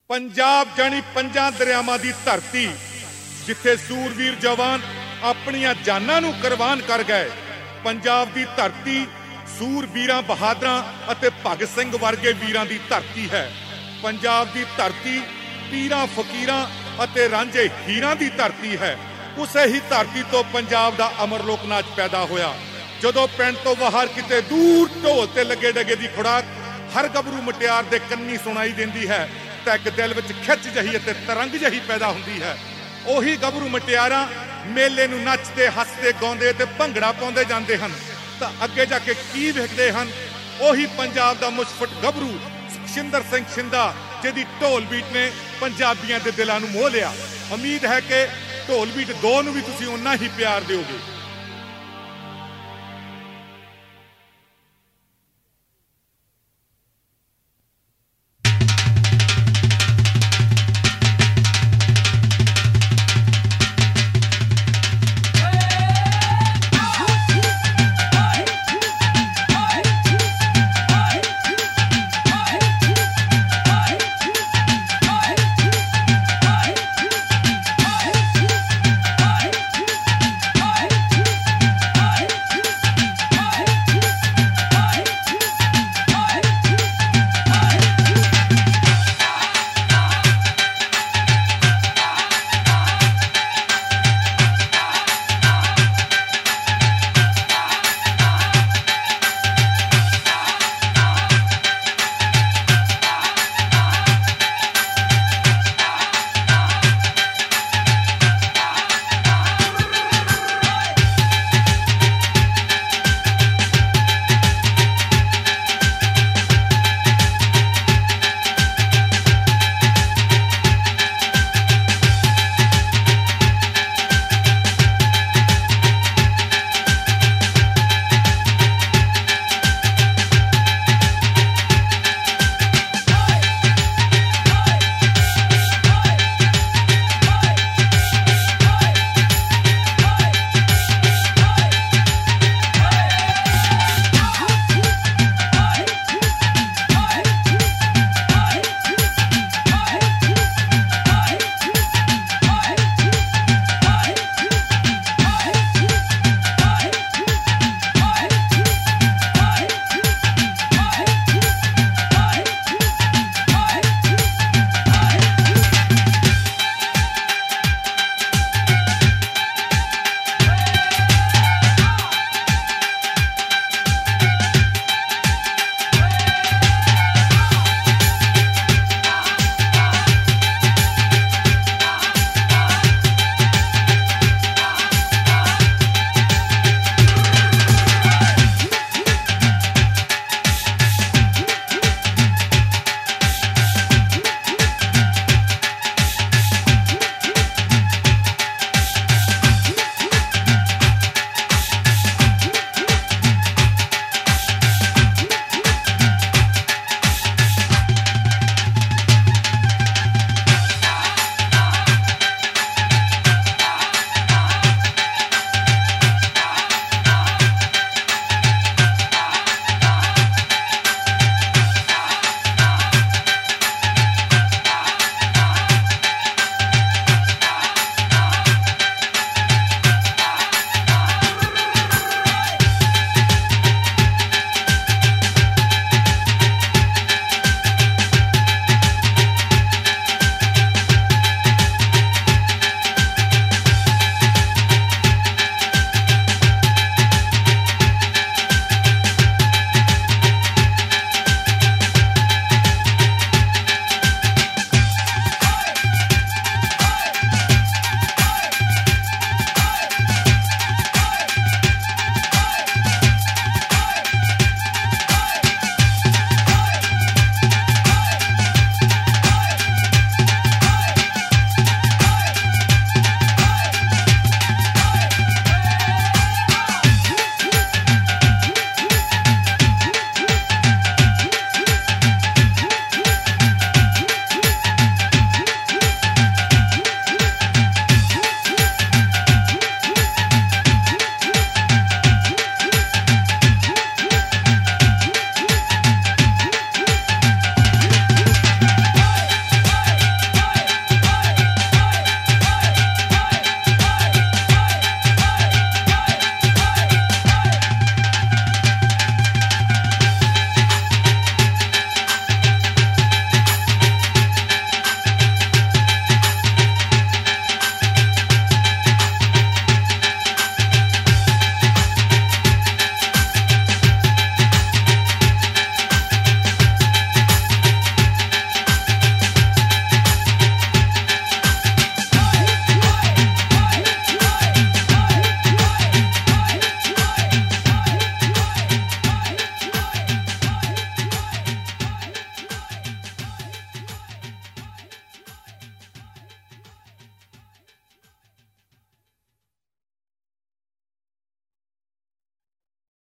पंजाब जानी पंजां दरियावां दी धरती जिथे सूरवीर जवान अपनियां जानां नूं कुर्बान कर गए। पंजाब दी धरती सूरवीरां बहादरां अते भगत सिंह वर्गे वीरां दी धरती है। पंजाब दी धरती पीरां फकीरां अते रांझे हीरां दी धरती है। उसे ही धरती तो पंजाब दा अमर लोक नाच पैदा होया। जदों पिंड तो बाहर किते दूर ढोल ते लगे डगे दी खुराक हर गबरू मुटियार दे कन्नी सुनाई देंदी है ते एक दिल विच खिच जही ते तरंग जही पैदा हुंदी है। ओही गबरू मुटियारां मेले नूं नचदे हसदे गाउंदे ते भंगड़ा पाउंदे जांदे हन तां अगे जाके की वेखदे हन। ओही पंजाब दा मुशफट गबरू सिकंदर सिंह शिंदा जिहदी ढोल बीट ने पंजाबियां दे दिलां नूं मोह लिया। उम्मीद है कि ढोल बीट 2 नूं भी तुसीं उन्ना ही प्यार दिओगे।